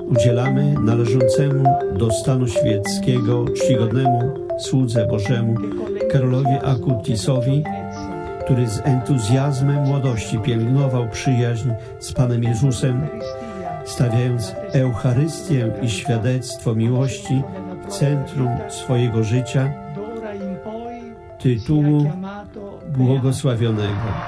udzielamy należącemu do stanu świeckiego czcigodnemu słudze Bożemu Karolowi Acutisowi, który z entuzjazmem młodości pielęgnował przyjaźń z Panem Jezusem, stawiając Eucharystię i świadectwo miłości w centrum swojego życia, tytułu błogosławionego.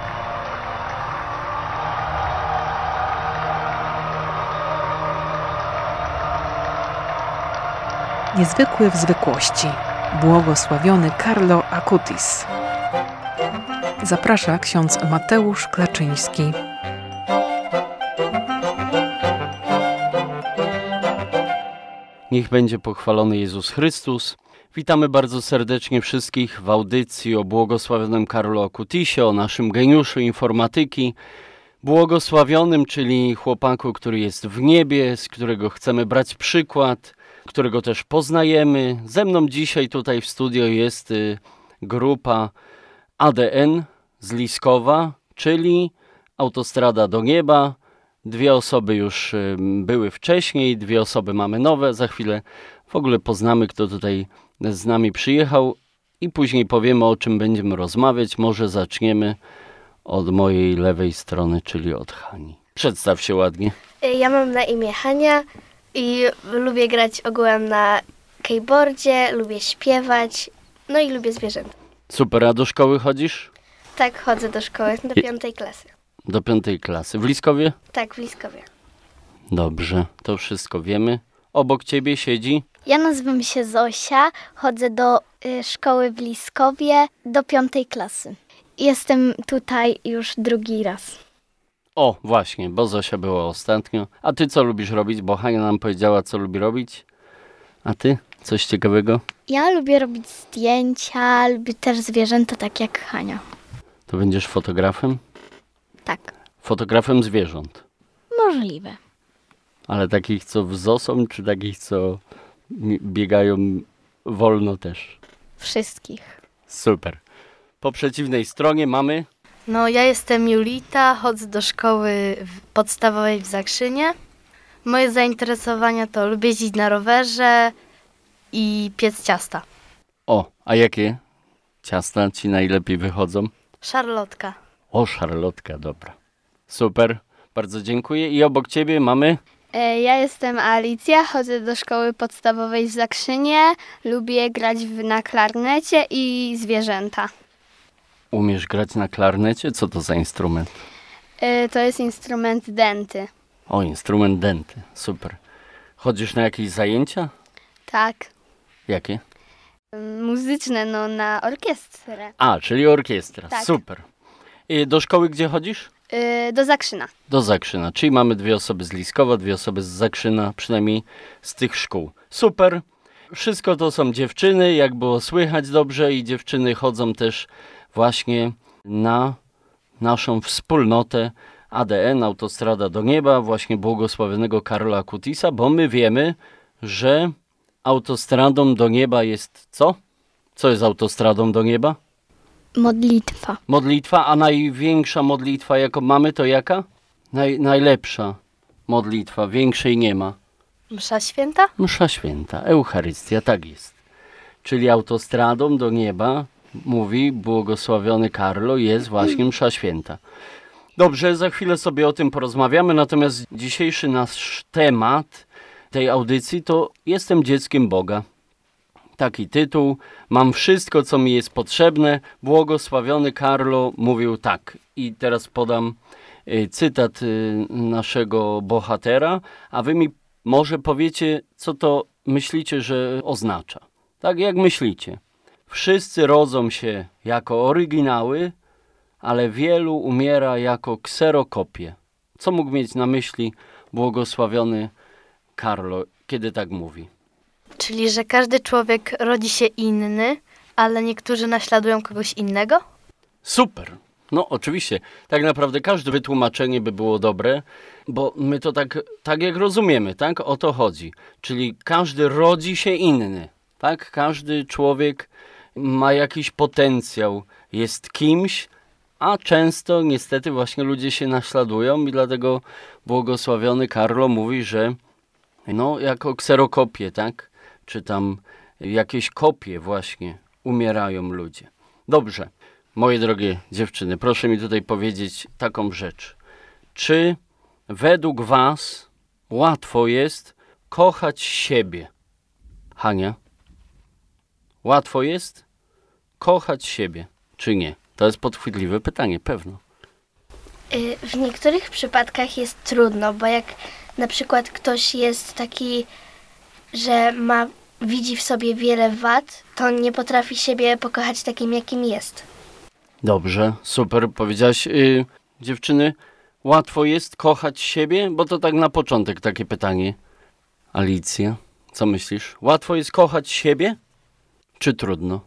Niezwykły w zwykłości. Błogosławiony Carlo Acutis. Zaprasza ksiądz Mateusz Klaczyński. Niech będzie pochwalony Jezus Chrystus. Witamy bardzo serdecznie wszystkich w audycji o błogosławionym Carlo Acutisie, o naszym geniuszu informatyki. Błogosławionym, czyli chłopaku, który jest w niebie, z którego chcemy brać przykład, którego też poznajemy. Ze mną dzisiaj tutaj w studio jest grupa ADN z Liskowa, czyli Autostrada do Nieba. 2 osoby już były wcześniej, 2 osoby mamy nowe. Za chwilę w ogóle poznamy, kto tutaj z nami przyjechał i później powiemy, o czym będziemy rozmawiać. Może zaczniemy od mojej lewej strony, czyli od Hani. Przedstaw się ładnie. Ja mam na imię Hania i lubię grać ogółem na keyboardzie, lubię śpiewać, no i lubię zwierzęta. Super, a do szkoły chodzisz? Tak, chodzę do szkoły, do 5. klasy. Do 5. klasy. W Liskowie? Tak, w Liskowie. Dobrze, to wszystko wiemy. Obok ciebie siedzi? Ja nazywam się Zosia, chodzę do szkoły w Liskowie do 5. klasy. Jestem tutaj już 2. raz. O, właśnie, bo Zosia była ostatnio. A ty co lubisz robić? Bo Hania nam powiedziała, co lubi robić. A ty? Coś ciekawego? Ja lubię robić zdjęcia, lubię też zwierzęta, tak jak Hania. To będziesz fotografem? Tak. Fotografem zwierząt? Możliwe. Ale takich, co w zoo są, czy takich, co biegają wolno też? Wszystkich. Super. Po przeciwnej stronie mamy... No, ja jestem Julita, chodzę do szkoły podstawowej w Zakrzynie. Moje zainteresowania to lubię jeździć na rowerze i piec ciasta. O, a jakie ciasta ci najlepiej wychodzą? Szarlotka. O, szarlotka, dobra. Super, bardzo dziękuję. I obok ciebie mamy... Ja jestem Alicja, chodzę do szkoły podstawowej w Zakrzynie. Lubię grać na klarnecie i zwierzęta. Umiesz grać na klarnecie? Co to za instrument? To jest instrument denty. O, instrument denty. Super. Chodzisz na jakieś zajęcia? Tak. Jakie? Muzyczne, no na orkiestrę. A, czyli orkiestra. Tak. Super. I do szkoły gdzie chodzisz? Do Zakrzyna. Do Zakrzyna. Czyli mamy 2 osoby z Liskowa, 2 osoby z Zakrzyna, przynajmniej z tych szkół. Super. Wszystko to są dziewczyny, jak było słychać dobrze, i dziewczyny chodzą też właśnie na naszą wspólnotę ADN, Autostrada do Nieba, właśnie błogosławionego Carla Acutisa, bo my wiemy, że autostradą do nieba jest co? Co jest autostradą do nieba? Modlitwa. Modlitwa, a największa modlitwa, jaką mamy, to jaka? Najlepsza modlitwa, większej nie ma. Msza święta? Msza święta, Eucharystia, tak jest. Czyli autostradą do nieba, mówi błogosławiony Carlo, jest właśnie msza święta. Dobrze, za chwilę sobie o tym porozmawiamy, natomiast dzisiejszy nasz temat tej audycji to Jestem dzieckiem Boga. Taki tytuł. Mam wszystko, co mi jest potrzebne. Błogosławiony Carlo mówił tak. I teraz podam cytat naszego bohatera, a wy mi może powiecie, co to myślicie, że oznacza. Tak jak myślicie. Wszyscy rodzą się jako oryginały, ale wielu umiera jako kserokopie. Co mógł mieć na myśli błogosławiony Carlo, kiedy tak mówi? Czyli, że każdy człowiek rodzi się inny, ale niektórzy naśladują kogoś innego? Super. No oczywiście, tak naprawdę każde wytłumaczenie by było dobre, bo my to tak jak rozumiemy, tak? O to chodzi. Czyli każdy rodzi się inny, tak? Każdy człowiek ma jakiś potencjał, jest kimś, a często niestety właśnie ludzie się naśladują i dlatego błogosławiony Carlo mówi, że no jako kserokopie, tak? Czy tam jakieś kopie właśnie umierają ludzie. Dobrze, moje drogie dziewczyny, proszę mi tutaj powiedzieć taką rzecz. Czy według was łatwo jest kochać siebie? Hania? Łatwo jest kochać siebie, czy nie? To jest podchwytliwe pytanie, pewno. W niektórych przypadkach jest trudno, bo jak na przykład ktoś jest taki, że widzi w sobie wiele wad, to nie potrafi siebie pokochać takim, jakim jest. Dobrze, super, powiedziałaś. Dziewczyny, łatwo jest kochać siebie? Bo to tak na początek takie pytanie. Alicja, co myślisz? Łatwo jest kochać siebie? Czy trudno?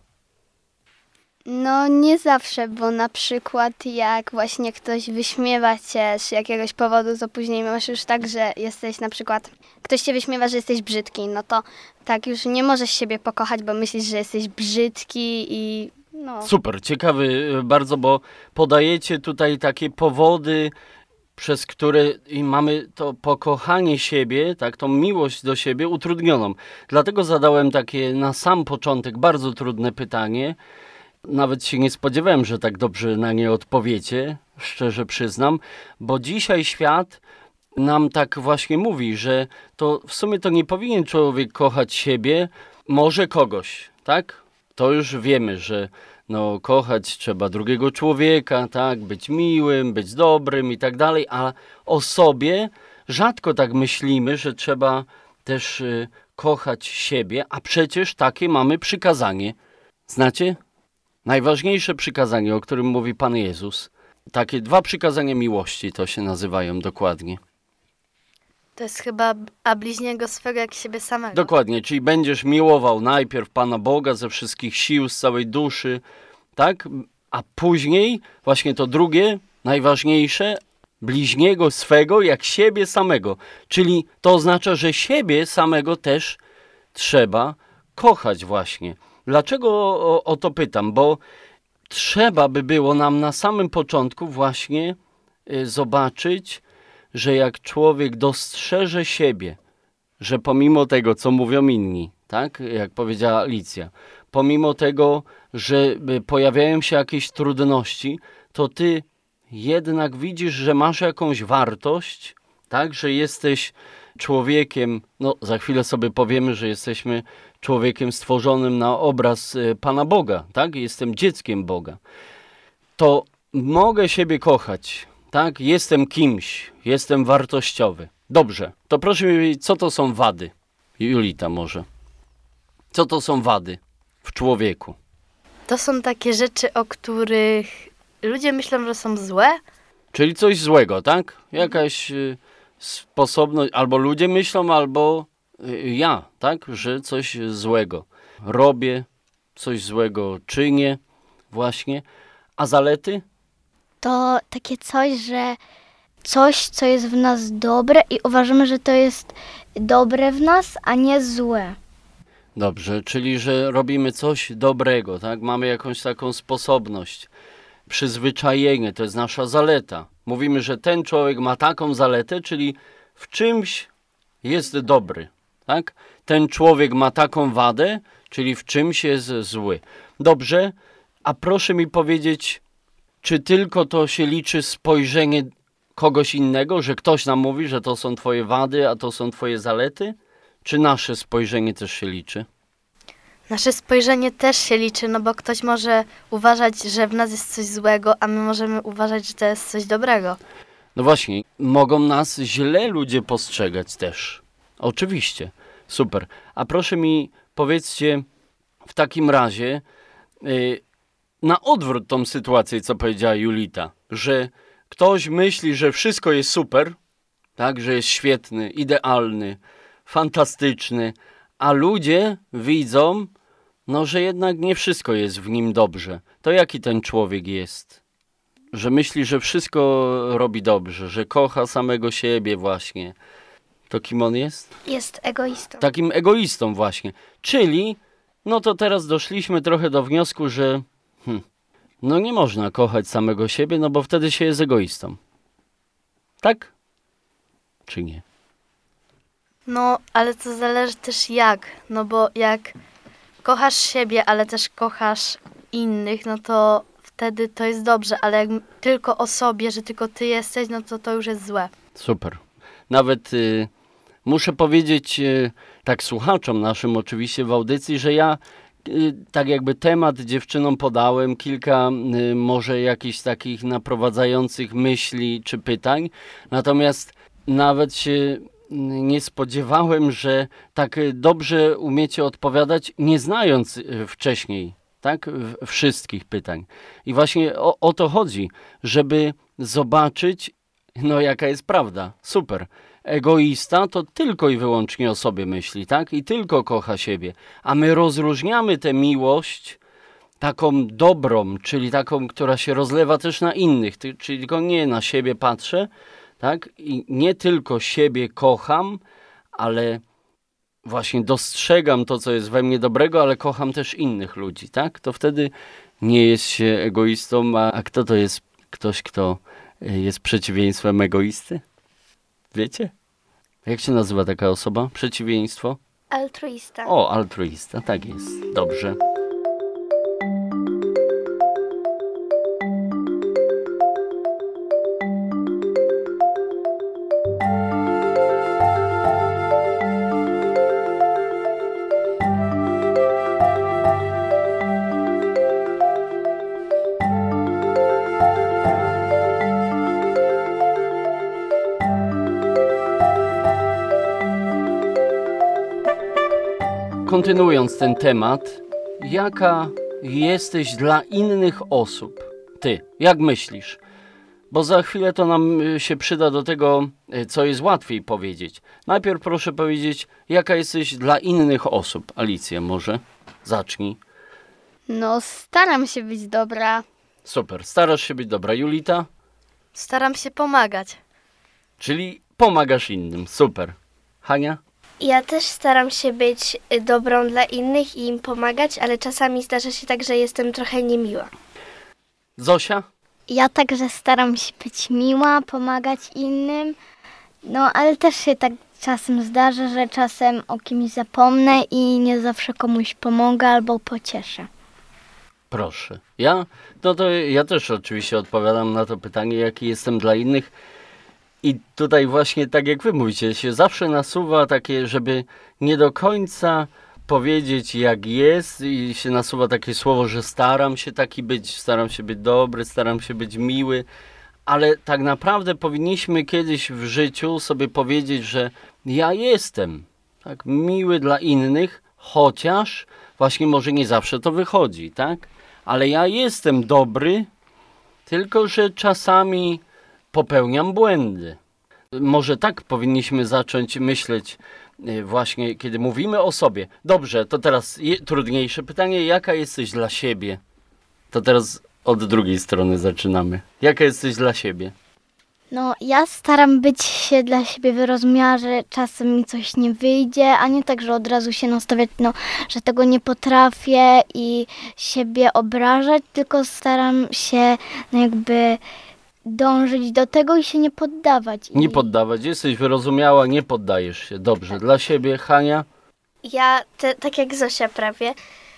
No nie zawsze, bo na przykład jak właśnie ktoś wyśmiewa cię z jakiegoś powodu, to później masz już tak, że jesteś na przykład, ktoś cię wyśmiewa, że jesteś brzydki, no to tak już nie możesz siebie pokochać, bo myślisz, że jesteś brzydki i no. Super, ciekawy bardzo, bo podajecie tutaj takie powody, przez które i mamy to pokochanie siebie, tak, tą miłość do siebie utrudnioną. Dlatego zadałem takie na sam początek bardzo trudne pytanie. Nawet się nie spodziewałem, że tak dobrze na nie odpowiecie, szczerze przyznam, bo dzisiaj świat nam tak właśnie mówi, że to w sumie to nie powinien człowiek kochać siebie, może kogoś, tak? To już wiemy, że no, kochać trzeba drugiego człowieka, tak? Być miłym, być dobrym i tak dalej, a o sobie rzadko tak myślimy, że trzeba też kochać siebie, a przecież takie mamy przykazanie. Znacie? Najważniejsze przykazanie, o którym mówi Pan Jezus. Takie 2 przykazania miłości to się nazywają dokładnie. To jest chyba, a bliźniego swego jak siebie samego. Dokładnie, czyli będziesz miłował najpierw Pana Boga ze wszystkich sił, z całej duszy, tak? A później właśnie to drugie, najważniejsze, bliźniego swego jak siebie samego. Czyli to oznacza, że siebie samego też trzeba kochać właśnie. Dlaczego o to pytam? Bo trzeba by było nam na samym początku właśnie zobaczyć, że jak człowiek dostrzeże siebie, że pomimo tego, co mówią inni, tak, jak powiedziała Alicja, pomimo tego, że pojawiają się jakieś trudności, to ty jednak widzisz, że masz jakąś wartość, tak, że jesteś człowiekiem, no za chwilę sobie powiemy, że jesteśmy człowiekiem stworzonym na obraz Pana Boga, tak, jestem dzieckiem Boga, to mogę siebie kochać, tak, jestem kimś, jestem wartościowy. Dobrze, to proszę mi powiedzieć, co to są wady? Julita może. Co to są wady w człowieku? To są takie rzeczy, o których ludzie myślą, że są złe. Czyli coś złego, tak? Jakaś sposobność, albo ludzie myślą, albo ja, tak? Że coś złego robię, coś złego czynię właśnie. A zalety? To takie coś, że coś, co jest w nas dobre i uważamy, że to jest dobre w nas, a nie złe. Dobrze, czyli że robimy coś dobrego, tak? Mamy jakąś taką sposobność, przyzwyczajenie, to jest nasza zaleta. Mówimy, że ten człowiek ma taką zaletę, czyli w czymś jest dobry, tak? Ten człowiek ma taką wadę, czyli w czymś jest zły. Dobrze, a proszę mi powiedzieć, czy tylko to się liczy spojrzenie kogoś innego, że ktoś nam mówi, że to są twoje wady, a to są twoje zalety? Czy nasze spojrzenie też się liczy? Nasze spojrzenie też się liczy, no bo ktoś może uważać, że w nas jest coś złego, a my możemy uważać, że to jest coś dobrego. No właśnie, mogą nas źle ludzie postrzegać też. Oczywiście, super. A proszę mi powiedzcie w takim razie na odwrót tą sytuację, co powiedziała Julita, że ktoś myśli, że wszystko jest super, tak, że jest świetny, idealny, fantastyczny, a ludzie widzą, no, że jednak nie wszystko jest w nim dobrze. To jaki ten człowiek jest? Że myśli, że wszystko robi dobrze, że kocha samego siebie właśnie. To kim on jest? Jest egoistą. Takim egoistą właśnie. Czyli, no to teraz doszliśmy trochę do wniosku, że no nie można kochać samego siebie, no bo wtedy się jest egoistą. Tak? Czy nie? No, ale to zależy też jak. No bo jak kochasz siebie, ale też kochasz innych, no to wtedy to jest dobrze, ale jak tylko o sobie, że tylko ty jesteś, no to już jest złe. Super. Nawet muszę powiedzieć tak słuchaczom naszym oczywiście w audycji, że ja tak jakby temat dziewczynom podałem, kilka może jakichś takich naprowadzających myśli czy pytań, natomiast nawet się nie spodziewałem, że tak dobrze umiecie odpowiadać, nie znając wcześniej, tak, wszystkich pytań. I właśnie o to chodzi, żeby zobaczyć, no jaka jest prawda. Super. Egoista to tylko i wyłącznie o sobie myśli, tak? I tylko kocha siebie. A my rozróżniamy tę miłość taką dobrą, czyli taką, która się rozlewa też na innych, czyli tylko nie na siebie patrzę, tak? I nie tylko siebie kocham, ale właśnie dostrzegam to, co jest we mnie dobrego, ale kocham też innych ludzi, tak? To wtedy nie jest się egoistą, a kto to jest ktoś, kto jest przeciwieństwem egoisty? Wiecie? Jak się nazywa taka osoba? Przeciwieństwo? Altruista. O, altruista, tak jest. Dobrze. Kontynuując ten temat, jaka jesteś dla innych osób? Ty, jak myślisz? Bo za chwilę to nam się przyda do tego, co jest łatwiej powiedzieć. Najpierw proszę powiedzieć, jaka jesteś dla innych osób. Alicja, może? Zacznij. No, staram się być dobra. Super, starasz się być dobra. Julita? Staram się pomagać. Czyli pomagasz innym. Super. Hania? Ja też staram się być dobrą dla innych i im pomagać, ale czasami zdarza się tak, że jestem trochę niemiła. Zosia? Ja także staram się być miła, pomagać innym, no ale też się tak czasem zdarza, że czasem o kimś zapomnę i nie zawsze komuś pomogę albo pocieszę. Proszę. Ja też oczywiście odpowiadam na to pytanie, jaki jestem dla innych. I tutaj właśnie tak jak wy mówicie, się zawsze nasuwa takie, żeby nie do końca powiedzieć jak jest i się nasuwa takie słowo, że staram się taki być, staram się być dobry, staram się być miły, ale tak naprawdę powinniśmy kiedyś w życiu sobie powiedzieć, że ja jestem tak miły dla innych, chociaż właśnie może nie zawsze to wychodzi, tak? Ale ja jestem dobry, tylko że czasami popełniam błędy. Może tak powinniśmy zacząć myśleć właśnie, kiedy mówimy o sobie. Dobrze, to teraz trudniejsze pytanie. Jaka jesteś dla siebie? To teraz od drugiej strony zaczynamy. Jaka jesteś dla siebie? No, ja staram być się dla siebie wyrozumiała, że czasem mi coś nie wyjdzie, a nie tak, że od razu się nastawiać, że tego nie potrafię i siebie obrażać, tylko staram się jakby dążyć do tego i się nie poddawać. Nie poddawać. Jesteś wyrozumiała, nie poddajesz się. Dobrze. Tak. Dla siebie, Hania? Ja, tak jak Zosia prawie,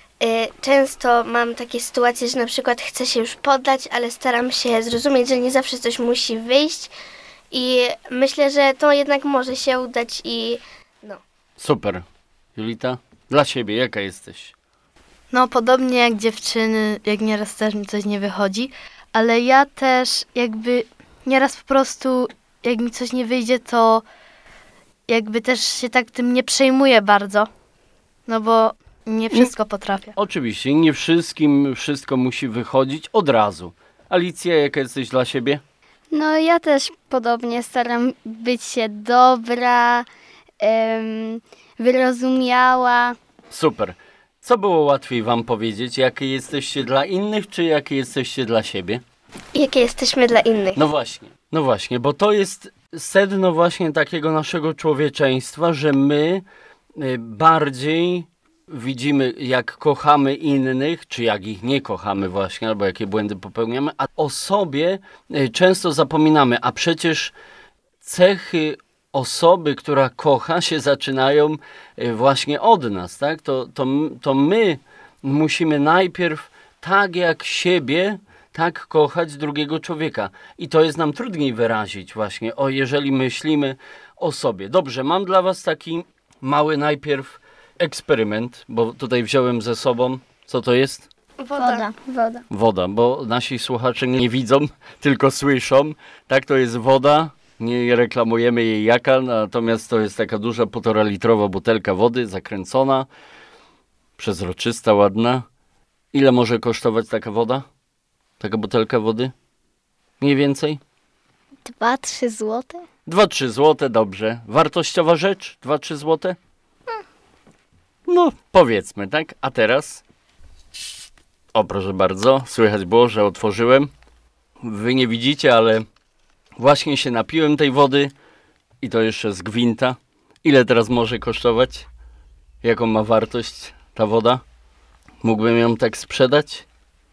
często mam takie sytuacje, że na przykład chcę się już poddać, ale staram się zrozumieć, że nie zawsze coś musi wyjść i myślę, że to jednak może się udać i no. Super. Julita? Dla siebie, jaka jesteś? No, podobnie jak dziewczyny, jak nieraz też mi coś nie wychodzi, ale ja też jakby nieraz po prostu, jak mi coś nie wyjdzie, to jakby też się tak tym nie przejmuję bardzo, no bo nie wszystko potrafię. Oczywiście, nie wszystkim wszystko musi wychodzić od razu. Alicja, jaka jesteś dla siebie? No, ja też podobnie staram być się dobra, wyrozumiała. Super. Co było łatwiej wam powiedzieć? Jakie jesteście dla innych, czy jakie jesteście dla siebie? Jakie jesteśmy dla innych? No właśnie, bo to jest sedno właśnie takiego naszego człowieczeństwa, że my bardziej widzimy, jak kochamy innych, czy jak ich nie kochamy właśnie, albo jakie błędy popełniamy, a o sobie często zapominamy, a przecież cechy osoby, która kocha, się zaczynają właśnie od nas, tak? To my musimy najpierw tak jak siebie, tak kochać drugiego człowieka. I to jest nam trudniej wyrazić właśnie, jeżeli myślimy o sobie. Dobrze, mam dla was taki mały najpierw eksperyment, bo tutaj wziąłem ze sobą, co to jest? Woda, bo nasi słuchacze nie widzą, tylko słyszą. Tak, to jest woda, nie reklamujemy jej jaka, natomiast to jest taka duża 1,5-litrowa butelka wody, zakręcona, przezroczysta, ładna. Ile może kosztować taka woda? Taka butelka wody? Mniej więcej? 2-3 złote? 2-3 złote, dobrze. Wartościowa rzecz? 2-3 złote? No, powiedzmy, tak? A teraz? O, proszę bardzo, słychać było, że otworzyłem. Wy nie widzicie, ale właśnie się napiłem tej wody i to jeszcze z gwinta. Ile teraz może kosztować? Jaką ma wartość ta woda? Mógłbym ją tak sprzedać?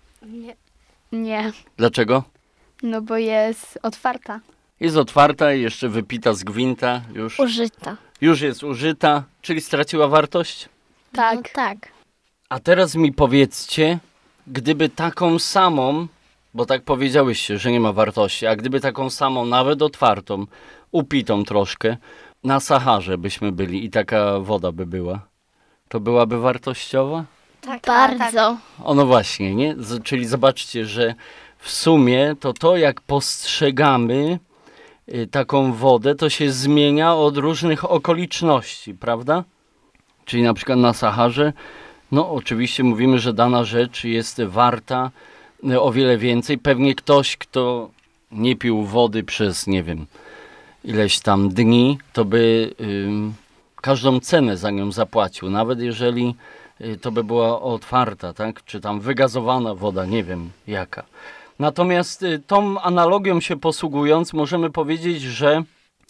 Nie, Dlaczego? no bo jest otwarta. Jest otwarta i jeszcze wypita z gwinta. Już jest użyta, czyli straciła wartość? Tak. No tak. A teraz mi powiedzcie, gdyby taką samą, bo tak powiedziałyście, że nie ma wartości, a gdyby taką samą, nawet otwartą, upitą troszkę, na Saharze byśmy byli i taka woda by była, to byłaby wartościowa? Tak, Bardzo. No właśnie, nie? Czyli zobaczcie, że w sumie to jak postrzegamy taką wodę, to się zmienia od różnych okoliczności, prawda? Czyli na przykład na Saharze, no oczywiście mówimy, że dana rzecz jest warta o wiele więcej. Pewnie ktoś, kto nie pił wody przez, nie wiem, ileś tam dni, to by każdą cenę za nią zapłacił. Nawet jeżeli to by była otwarta, tak? Czy tam wygazowana woda, nie wiem jaka. Natomiast tą analogią się posługując, możemy powiedzieć, że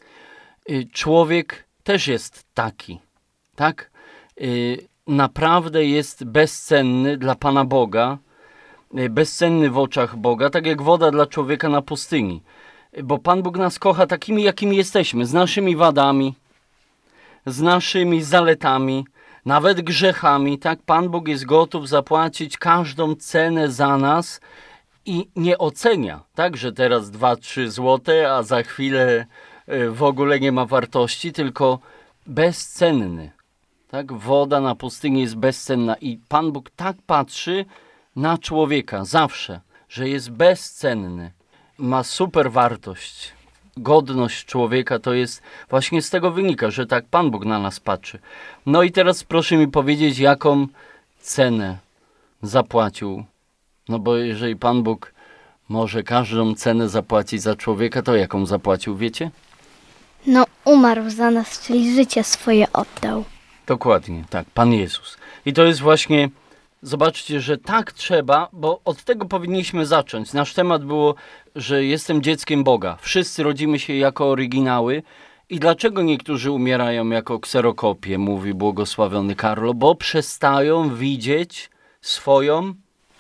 człowiek też jest taki, tak? Naprawdę jest bezcenny dla Pana Boga, bezcenny w oczach Boga, tak jak woda dla człowieka na pustyni. Bo Pan Bóg nas kocha takimi, jakimi jesteśmy, z naszymi wadami, z naszymi zaletami, nawet grzechami, tak? Pan Bóg jest gotów zapłacić każdą cenę za nas i nie ocenia, tak? Że teraz 2-3 złote, a za chwilę w ogóle nie ma wartości, tylko bezcenny. Tak? Woda na pustyni jest bezcenna i Pan Bóg tak patrzy na człowieka zawsze, że jest bezcenny. Ma super wartość. Godność człowieka to jest właśnie z tego wynika, że tak Pan Bóg na nas patrzy. No i teraz proszę mi powiedzieć, jaką cenę zapłacił. No bo jeżeli Pan Bóg może każdą cenę zapłacić za człowieka, to jaką zapłacił, wiecie? No umarł za nas, czyli życie swoje oddał. Dokładnie, tak, Pan Jezus. I to jest właśnie, zobaczcie, że tak trzeba, bo od tego powinniśmy zacząć. Nasz temat było, że jestem dzieckiem Boga. Wszyscy rodzimy się jako oryginały. I dlaczego niektórzy umierają jako kserokopie, mówi błogosławiony Karlo? Bo przestają widzieć swoją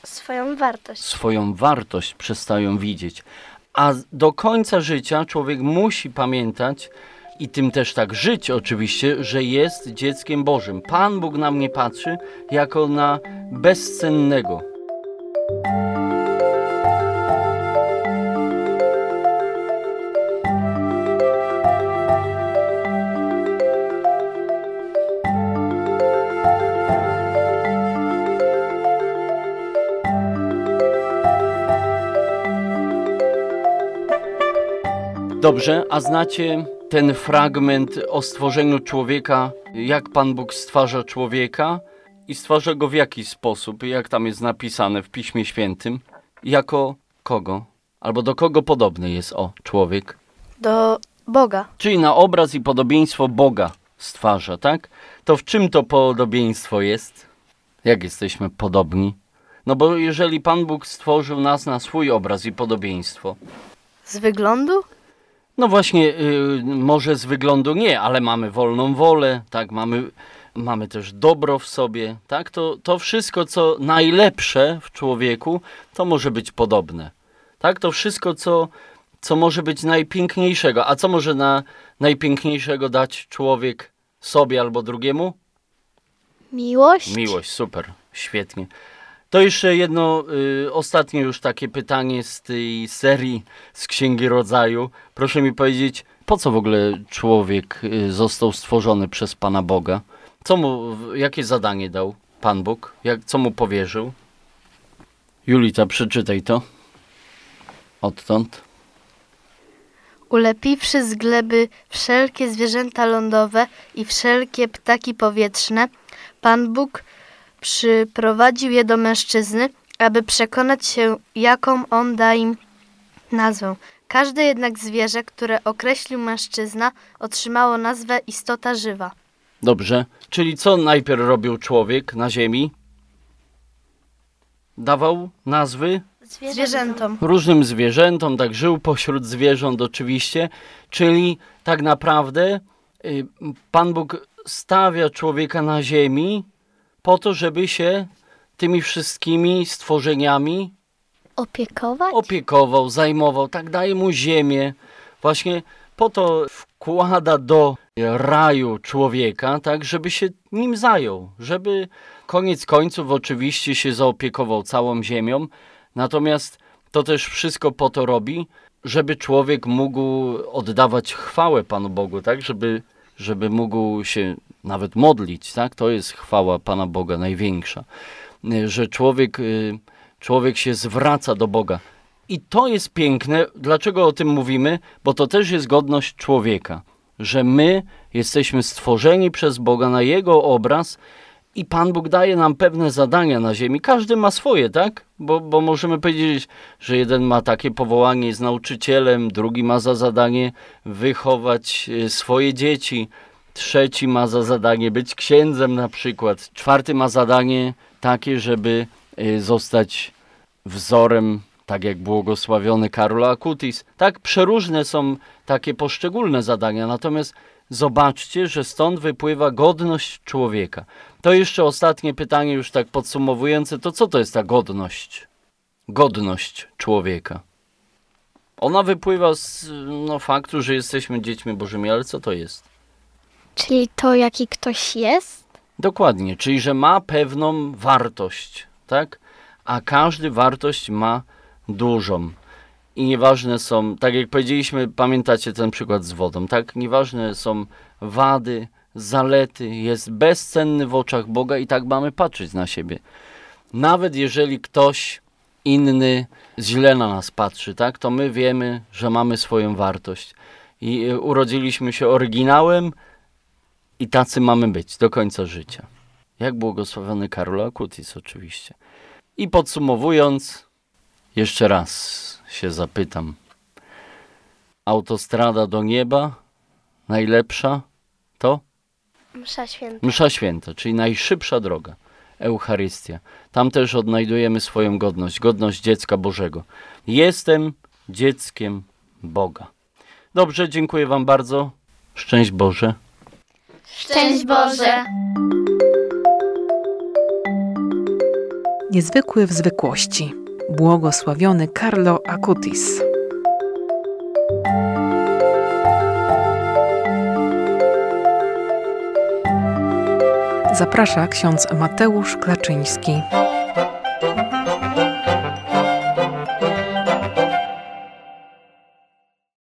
wartość przestają widzieć. A do końca życia człowiek musi pamiętać i tym też tak żyć oczywiście, że jest dzieckiem Bożym. Pan Bóg na mnie patrzy jako na bezcennego. Dobrze, a znacie ten fragment o stworzeniu człowieka, jak Pan Bóg stwarza człowieka i stwarza go w jaki sposób, jak tam jest napisane w Piśmie Świętym, jako kogo? Albo do kogo podobny jest człowiek? Do Boga. Czyli na obraz i podobieństwo Boga stwarza, tak? To w czym to podobieństwo jest? Jak jesteśmy podobni? No bo jeżeli Pan Bóg stworzył nas na swój obraz i podobieństwo. Z wyglądu? No właśnie, może z wyglądu nie, ale mamy wolną wolę, tak, mamy też dobro w sobie, tak, to wszystko, co najlepsze w człowieku, to może być podobne, tak, to wszystko, co co może być najpiękniejszego. A co może najpiękniejszego dać człowiek sobie albo drugiemu? Miłość? Miłość, super, świetnie. To jeszcze jedno, ostatnie już takie pytanie z tej serii z Księgi Rodzaju. Proszę mi powiedzieć, po co w ogóle człowiek został stworzony przez Pana Boga? Jakie zadanie dał Pan Bóg? Co mu powierzył? Julita, przeczytaj to. Odtąd. Ulepiwszy z gleby wszelkie zwierzęta lądowe i wszelkie ptaki powietrzne, Pan Bóg przyprowadził je do mężczyzny, aby przekonać się, jaką on da im nazwę. Każde jednak zwierzę, które określił mężczyzna, otrzymało nazwę istota żywa. Dobrze, czyli co najpierw robił człowiek na ziemi? Dawał nazwy Zwierzętom. różnym zwierzętom, tak żył pośród zwierząt oczywiście, czyli tak naprawdę Pan Bóg stawia człowieka na ziemi po to, żeby się tymi wszystkimi stworzeniami opiekował, zajmował, tak daje mu ziemię. Właśnie po to wkłada do raju człowieka, tak, żeby się nim zajął, żeby koniec końców oczywiście się zaopiekował całą ziemią, natomiast to też wszystko po to robi, żeby człowiek mógł oddawać chwałę Panu Bogu, tak, żeby mógł się nawet modlić, tak, to jest chwała Pana Boga największa, że człowiek się zwraca do Boga. I to jest piękne. Dlaczego o tym mówimy? Bo to też jest godność człowieka, że my jesteśmy stworzeni przez Boga na Jego obraz i Pan Bóg daje nam pewne zadania na ziemi. Każdy ma swoje, tak? Bo możemy powiedzieć, że jeden ma takie powołanie, jest nauczycielem, drugi ma za zadanie wychować swoje dzieci, trzeci ma za zadanie być księdzem na przykład, czwarty ma zadanie takie, żeby zostać wzorem, tak jak błogosławiony Carlo Acutis. Tak, przeróżne są takie poszczególne zadania, natomiast zobaczcie, że stąd wypływa godność człowieka. To jeszcze ostatnie pytanie, już tak podsumowujące, to co to jest ta godność? Godność człowieka. Ona wypływa z faktu, że jesteśmy dziećmi Bożymi, ale co to jest? Czyli to, jaki ktoś jest? Dokładnie, czyli że ma pewną wartość, tak? A każdy wartość ma dużą. I nieważne są, tak jak powiedzieliśmy, pamiętacie ten przykład z wodą, tak? Nieważne są wady, zalety, jest bezcenny w oczach Boga i tak mamy patrzeć na siebie. Nawet jeżeli ktoś inny źle na nas patrzy, tak? To my wiemy, że mamy swoją wartość. I urodziliśmy się oryginałem i tacy mamy być do końca życia. Jak błogosławiony Carlo Acutis oczywiście. I podsumowując, jeszcze raz się zapytam. Autostrada do nieba, najlepsza to? Msza święta. Msza święta, czyli najszybsza droga. Eucharystia. Tam też odnajdujemy swoją godność, godność dziecka Bożego. Jestem dzieckiem Boga. Dobrze, dziękuję Wam bardzo. Szczęść Boże. Szczęść Boże! Niezwykły w zwykłości. Błogosławiony Carlo Acutis. Zaprasza ksiądz Mateusz Klaczyński.